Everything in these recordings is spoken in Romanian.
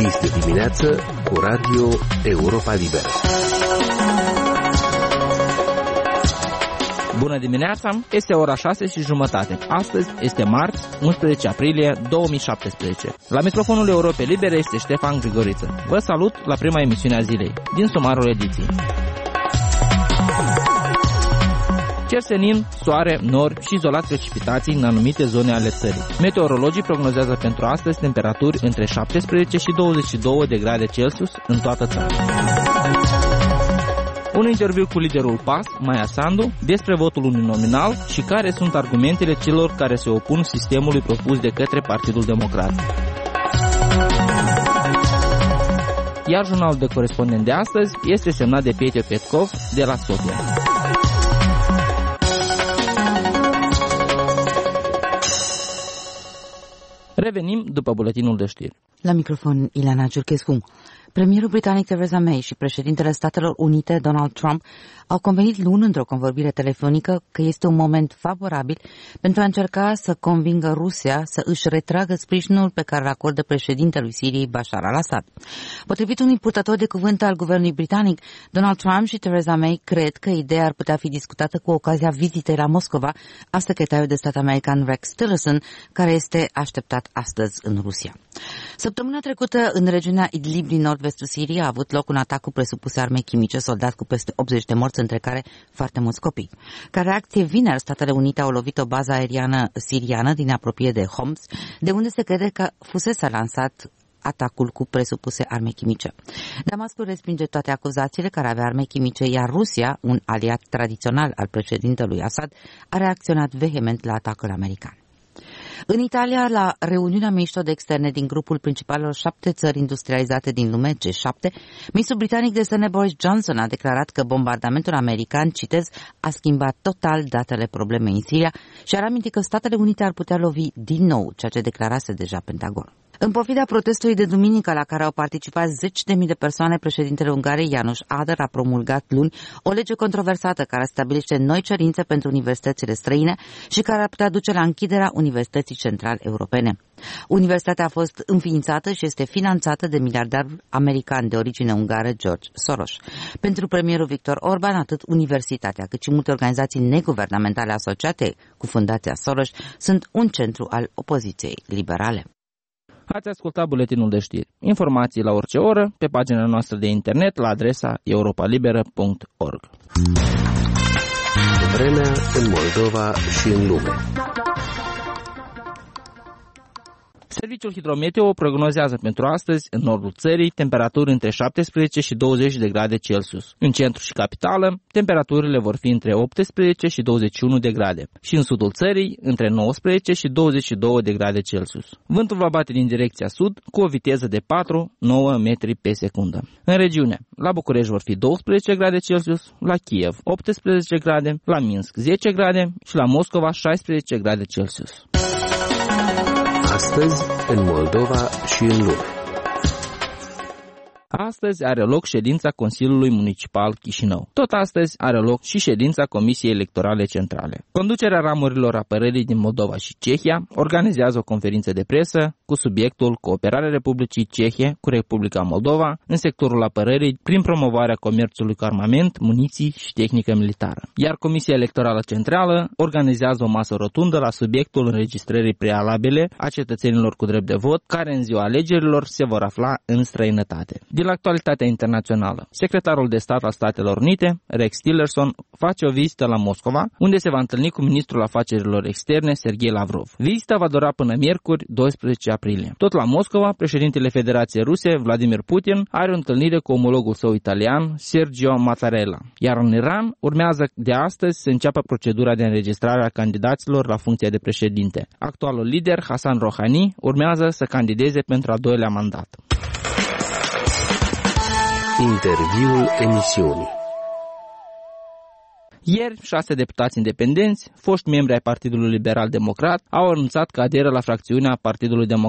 Este dimineață cu Radio Europa Liberă. Bună dimineața, este ora 6:30. Astăzi este marți, 11 aprilie 2017. La microfonul Europei Libere este Ștefan Grigoriță. Vă salut la prima emisiune a zilei, din sumarul ediției. Cer senin, soare, nori și izolat precipitații în anumite zone ale țării. Meteorologii prognozează pentru astăzi temperaturi între 17 și 22 de grade Celsius în toată țara. Un interviu cu liderul PAS, Maia Sandu, despre votul uninominal și care sunt argumentele celor care se opun sistemului propus de către Partidul Democrat. Iar jurnalul de corespondent de astăzi este semnat de Peter Petkov de la Sofia. Revenim după buletinul de știri. La microfon, Ileana Ciurchescu. Premierul britanic Theresa May și președintele Statelor Unite, Donald Trump, au convenit luni într-o convorbire telefonică că este un moment favorabil pentru a încerca să convingă Rusia să își retragă sprijinul pe care îl acordă președintelui Siriei Bashar al-Assad. Potrivit unui purtător de cuvânt al guvernului britanic, Donald Trump și Theresa May cred că ideea ar putea fi discutată cu ocazia vizitei la Moscova a secretarului de stat american Rex Tillerson, care este așteptat astăzi în Rusia. Săptămâna trecută, în regiunea Idlib din nord-vestul Siriei, a avut loc un atac cu presupuse arme chimice, soldat cu peste 80 de morți, între care foarte mulți copii. Ca reacție, vineri, Statele Unite au lovit o bază aeriană siriană din apropiere de Homs, de unde se crede că fusese lansat atacul cu presupuse arme chimice. Damascul respinge toate acuzațiile că avea arme chimice, iar Rusia, un aliat tradițional al președintelui Assad, a reacționat vehement la atacul american. În Italia, la reuniunea miniștrilor de externe din grupul principalelor 7 țări industrializate din lume, G7, ministrul britanic de externe Boris Johnson a declarat că bombardamentul american, citez, a schimbat total datele problemei în Siria și a amintit că Statele Unite ar putea lovi din nou, ceea ce declarase deja Pentagon. În pofida protestului de duminică la care au participat 10.000 de persoane, președintele Ungariei János Áder a promulgat luni o lege controversată care stabilește noi cerințe pentru universitățile străine și care ar putea duce la închiderea Universității Central Europene. Universitatea a fost înființată și este finanțată de miliardarul american de origine ungară George Soros. Pentru premierul Viktor Orban, atât universitatea cât și multe organizații neguvernamentale asociate cu Fundația Soros sunt un centru al opoziției liberale. Ați ascultat buletinul de știri. Informații la orice oră pe pagina noastră de internet la adresa europalibera.org. Vremea în Moldova și în lume. Serviciul Hidrometeo prognozează pentru astăzi, în nordul țării, temperaturi între 17 și 20 de grade Celsius. În centru și capitală, temperaturile vor fi între 18 și 21 de grade. Și în sudul țării, între 19 și 22 de grade Celsius. Vântul va bate din direcția sud cu o viteză de 4-9 metri pe secundă. În regiune, la București vor fi 12 grade Celsius, la Kiev 18 grade, la Minsk 10 grade și la Moscova 16 grade Celsius. Astăzi, în Moldova și în lume. Astăzi are loc ședința Consiliului Municipal Chișinău. Tot astăzi are loc și ședința Comisiei Electorale Centrale. Conducerea ramurilor apărării din Moldova și Cehia organizează o conferință de presă cu subiectul Cooperarea Republicii Cehe cu Republica Moldova în sectorul apărării prin promovarea comerțului cu armament, muniții și tehnică militară. Iar Comisia Electorală Centrală organizează o masă rotundă la subiectul înregistrării prealabile a cetățenilor cu drept de vot, care în ziua alegerilor se vor afla în străinătate. Din actualitatea internațională, secretarul de stat al Statelor Unite, Rex Tillerson, face o vizită la Moscova, unde se va întâlni cu ministrul afacerilor externe, Sergei Lavrov. Vizita va dura până miercuri, 12 aprilie. Tot la Moscova, președintele Federației Ruse, Vladimir Putin, are o întâlnire cu omologul său italian, Sergio Mattarella. Iar în Iran, urmează de astăzi să înceapă procedura de înregistrare a candidaților la funcția de președinte. Actualul lider, Hassan Rouhani, urmează să candideze pentru al doilea mandat. Interviul emisiunii. Ieri, 6 deputați independenți, foști membri ai Partidului Liberal Democrat, au anunțat că aderă la fracțiunea Partidului Democrat.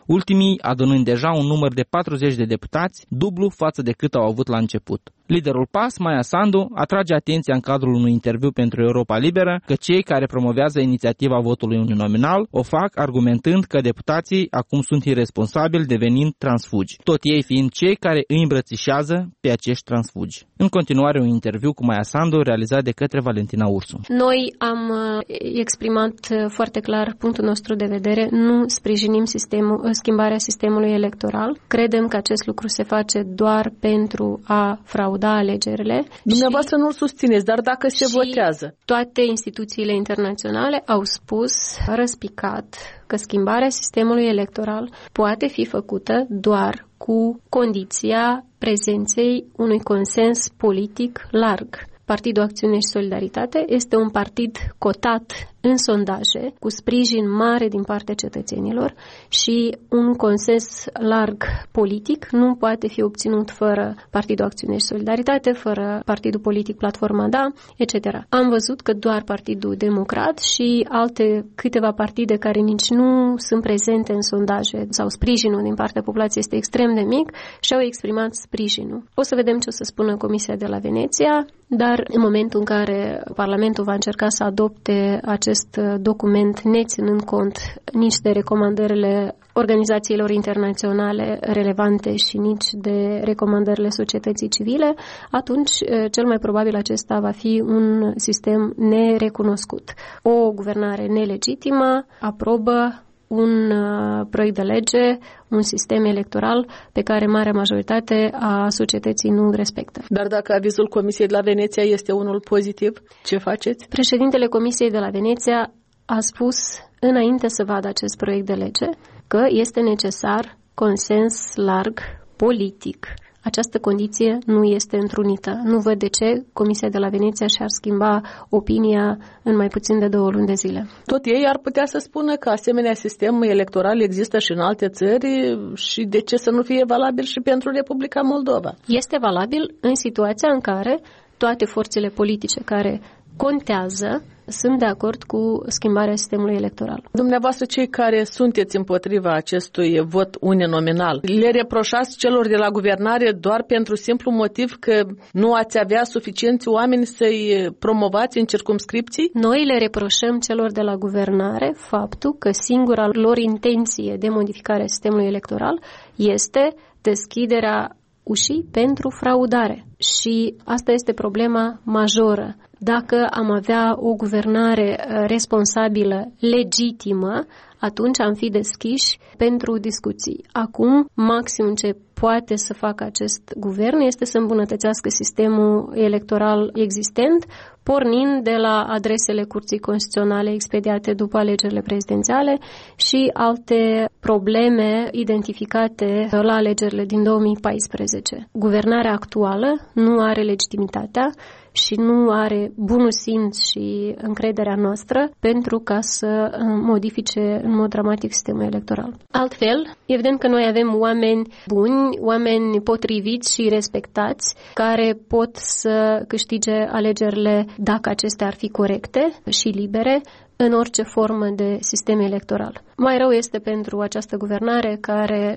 ultimii adunând deja un număr de 40 de deputați, dublu față de cât au avut la început. Liderul PAS, Maia Sandu, atrage atenția în cadrul unui interviu pentru Europa Liberă că cei care promovează inițiativa votului uninominal o fac argumentând că deputații acum sunt irresponsabili devenind transfugi, tot ei fiind cei care îi îmbrățișează pe acești transfugi. În continuare, un interviu cu Maia Sandu realizat de către Valentina Ursu. Noi am exprimat foarte clar punctul nostru de vedere, nu sprijinim schimbarea sistemului electoral. Credem că acest lucru se face doar pentru a frauda alegerile. Dumneavoastră nu-l susțineți, dar dacă se votează. Toate instituțiile internaționale au spus răspicat că schimbarea sistemului electoral poate fi făcută doar cu condiția prezenței unui consens politic larg. Partidul Acțiune și Solidaritate este un partid cotat în sondaje, cu sprijin mare din partea cetățenilor și un consens larg politic nu poate fi obținut fără Partidul Acțiune și Solidaritate, fără Partidul Politic Platforma Da, etc. Am văzut că doar Partidul Democrat și alte câteva partide care nici nu sunt prezente în sondaje sau sprijinul din partea populației este extrem de mic și-au exprimat sprijinul. O să vedem ce o să spună Comisia de la Veneția, dar în momentul în care Parlamentul va încerca să adopte acest document neținând cont nici de recomandările organizațiilor internaționale relevante și nici de recomandările societății civile, atunci cel mai probabil acesta va fi un sistem nerecunoscut. O guvernare nelegitimă aprobă un proiect de lege, un sistem electoral pe care marea majoritate a societății nu respectă. Dar dacă avizul Comisiei de la Veneția este unul pozitiv, ce faceți? Președintele Comisiei de la Veneția a spus înainte să vadă acest proiect de lege că este necesar consens larg politic. Această condiție nu este întrunită. Nu văd de ce Comisia de la Veneția și-ar schimba opinia în mai puțin de 2 luni de zile. Tot ei ar putea să spună că asemenea sistem electoral există și în alte țări și de ce să nu fie valabil și pentru Republica Moldova? Este valabil în situația în care toate forțele politice care contează sunt de acord cu schimbarea sistemului electoral. Dumneavoastră, cei care sunteți împotriva acestui vot uninominal, le reproșați celor de la guvernare doar pentru simplu motiv că nu ați avea suficienți oameni să-i promovați în circumscripții? Noi le reproșăm celor de la guvernare faptul că singura lor intenție de modificare a sistemului electoral este deschiderea ușii pentru fraudare. Și asta este problema majoră. Dacă am avea o guvernare responsabilă, legitimă, atunci am fi deschiși pentru discuții. Acum, maximum ce poate să facă acest guvern este să îmbunătățească sistemul electoral existent, pornind de la adresele Curții Constituționale expediate după alegerile prezidențiale și alte probleme identificate la alegerile din 2014. Guvernarea actuală nu are legitimitatea și nu are bunul simț și încrederea noastră pentru ca să modifice în mod dramatic sistemul electoral. Altfel, evident că noi avem oameni buni, oameni potriviți și respectați, care pot să câștige alegerile dacă acestea ar fi corecte și libere, în orice formă de sistem electoral. Mai rău este pentru această guvernare care,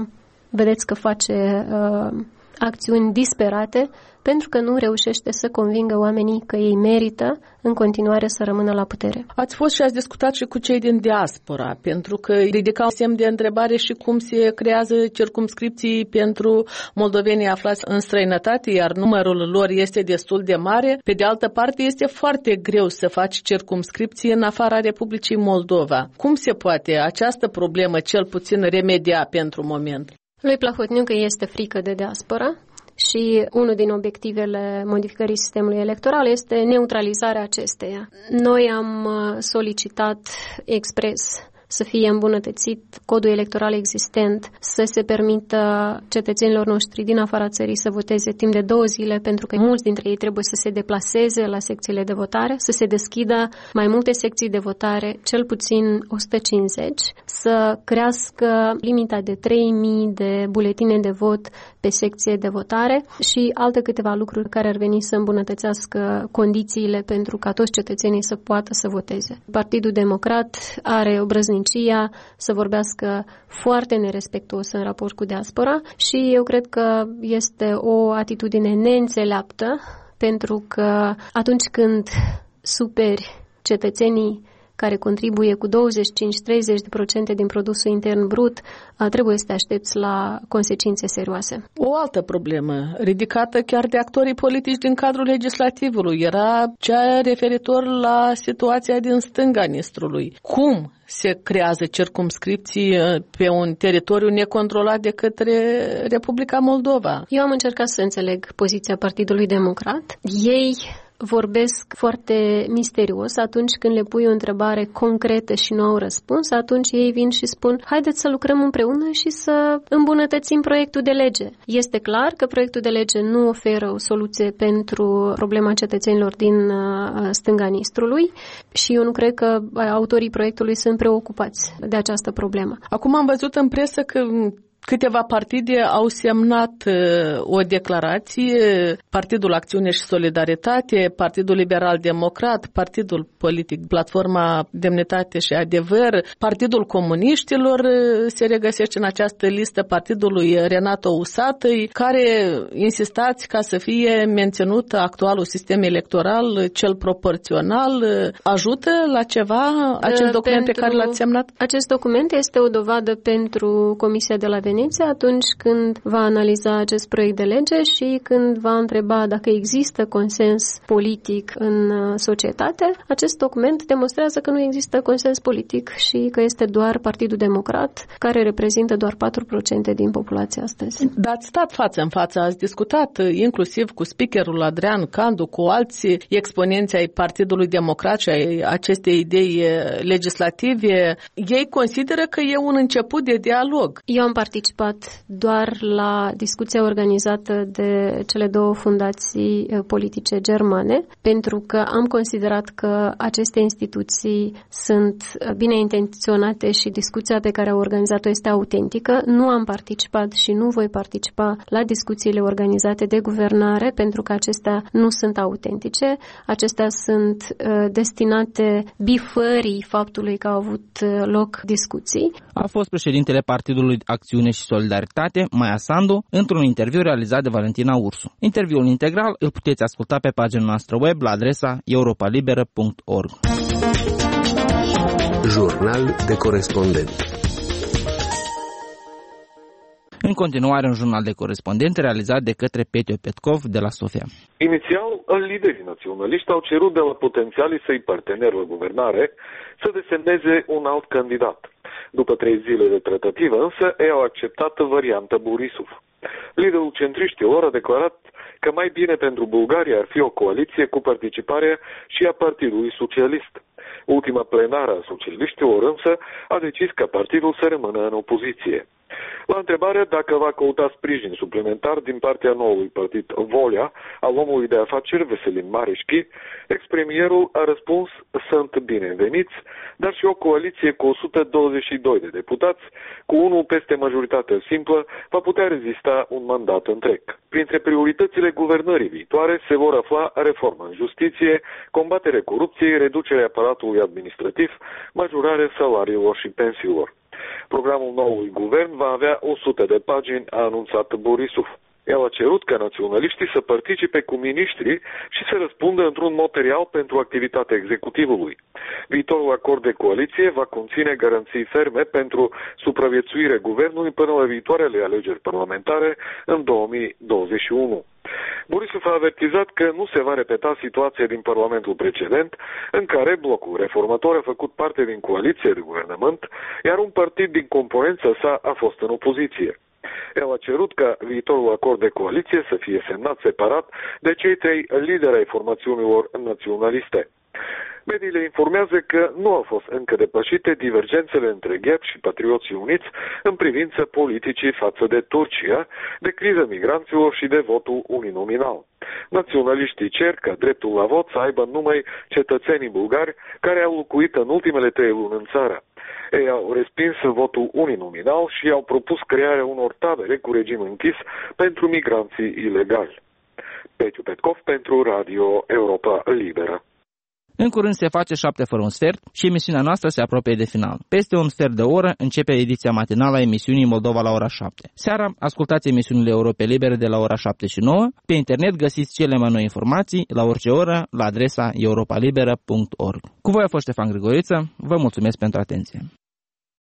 vedeți că face acțiuni disperate, pentru că nu reușește să convingă oamenii că ei merită în continuare să rămână la putere. Ați fost și ați discutat și cu cei din diaspora, pentru că ridicau semn de întrebare și cum se creează circumscripții pentru moldovenii aflați în străinătate, iar numărul lor este destul de mare. Pe de altă parte, este foarte greu să faci circumscripții în afara Republicii Moldova. Cum se poate această problemă cel puțin remedia pentru moment? Lui Plahotniuc este frică de diaspora și unul din obiectivele modificării sistemului electoral este neutralizarea acesteia. Noi am solicitat expres să fie îmbunătățit codul electoral existent, să se permită cetățenilor noștri din afara țării să voteze timp de 2 zile, pentru că mulți dintre ei trebuie să se deplaseze la secțiile de votare, să se deschidă mai multe secții de votare, cel puțin 150, să crească limita de 3.000 de buletine de vot pe secție de votare și alte câteva lucruri care ar veni să îmbunătățească condițiile pentru ca toți cetățenii să poată să voteze. Partidul Democrat are obrăznicie dărnicia, să vorbească foarte nerespectuos în raport cu diaspora și eu cred că este o atitudine neînțeleaptă, pentru că atunci când superi cetățenii care contribuie cu 25-30% din produsul intern brut, trebuie să te aștepți la consecințe serioase. O altă problemă, ridicată chiar de actorii politici din cadrul legislativului, era cea referitor la situația din stânga Nistrului. Cum se creează circumscripții pe un teritoriu necontrolat de către Republica Moldova? Eu am încercat să înțeleg poziția Partidului Democrat. Ei vorbesc foarte misterios atunci când le pui o întrebare concretă și nu au răspuns, atunci ei vin și spun haideți să lucrăm împreună și să îmbunătățim proiectul de lege. Este clar că proiectul de lege nu oferă o soluție pentru problema cetățenilor din stânga Nistrului și eu nu cred că autorii proiectului sunt preocupați de această problemă. Acum am văzut în presă că câteva partide au semnat o declarație, Partidul Acțiune și Solidaritate, Partidul Liberal Democrat, Partidul Politic Platforma Demnitate și Adevăr, Partidul Comuniștilor se regăsește în această listă, Partidul lui Renato Usatăi, care insistați ca să fie menținut actualul sistem electoral, cel proporțional. Ajută la ceva acest document pe care l-ați semnat? Acest document este o dovadă pentru Comisia de la Veneția atunci când va analiza acest proiect de lege și când va întreba dacă există consens politic în societate. Acest document demonstrează că nu există consens politic și că este doar Partidul Democrat, care reprezintă doar 4% din populație astăzi. Dar ați stat față în față, ați discutat inclusiv cu speakerul Adrian Candu, cu alții exponenți ai Partidului Democrat și ai acestei idei legislative. Ei consideră că e un început de dialog. Eu am participat doar la discuția organizată de cele două fundații politice germane, pentru că am considerat că aceste instituții sunt bine intenționate și discuția pe care au organizat-o este autentică. Nu am participat și nu voi participa la discuțiile organizate de guvernare, pentru că acestea nu sunt autentice. Acestea sunt destinate bifării faptului că au avut loc discuții. A fost președintele Partidului Acțiune și Solidaritate, Maia Sandu, într-un interviu realizat de Valentina Ursu. Interviul integral îl puteți asculta pe pagina noastră web la adresa europalibera.org. Jurnal de corespondent. În continuare, un jurnal de corespondent realizat de către Petio Petkov de la Sofia. Inițial, liderii naționaliști au cerut de la potențialii săi parteneri la guvernare să desemneze un alt candidat. După 3 zile de tratativă, însă, ei au acceptat varianta Borisov. Liderul centriștilor a declarat că mai bine pentru Bulgaria ar fi o coaliție cu participarea și a Partidului Socialist. Ultima plenară a socialiștilor însă a decis ca partidul să rămână în opoziție. La întrebarea dacă va căuta sprijin suplimentar din partea noului partid Volea, al omului de afaceri Veselin Mareșchi, ex-premierul a răspuns: sunt bineveniți, dar și o coaliție cu 122 de deputați, cu unul peste majoritatea simplă, va putea rezista un mandat întreg. Printre prioritățile guvernării viitoare se vor afla reforma în justiție, combaterea corupției, reducerea aparatului administrativ, majorarea salariilor și pensiilor. Programul noului guvern va avea 100 de pagini, a anunțat Borisov. El a cerut ca naționaliștii să participe cu miniștrii și să răspundă într-un mod real pentru activitatea executivului. Viitorul acord de coaliție va conține garanții ferme pentru supraviețuirea guvernului până la viitoarele alegeri parlamentare în 2021. Borisov a avertizat că nu se va repeta situația din Parlamentul precedent, în care blocul reformator a făcut parte din coaliție de guvernământ, iar un partid din componența sa a fost în opoziție. El a cerut ca viitorul acord de coaliție să fie semnat separat de cei 3 lideri ai formațiunilor naționaliste. Mediile informează că nu au fost încă depășite divergențele între GEP și Patrioții Uniți în privința politicii față de Turcia, de criza migranților și de votul uninominal. Naționaliștii cer ca dreptul la vot să aibă numai cetățenii bulgari care au locuit în ultimele 3 luni în țară. Ei au respins votul uninominal și au propus crearea unor tabere cu regim închis pentru migranții ilegali. Petio Petkov pentru Radio Europa Liberă. În curând se face 7 fără un sfert și emisiunea noastră se apropie de final. Peste un sfert de oră începe ediția matinală a emisiunii Moldova la ora 7. Seara ascultați emisiunile Europe Libere de la ora 7 și 9. Pe internet găsiți cele mai noi informații la orice oră la adresa europalibera.org. Cu voi a fost Ștefan Grigoriță. Vă mulțumesc pentru atenție.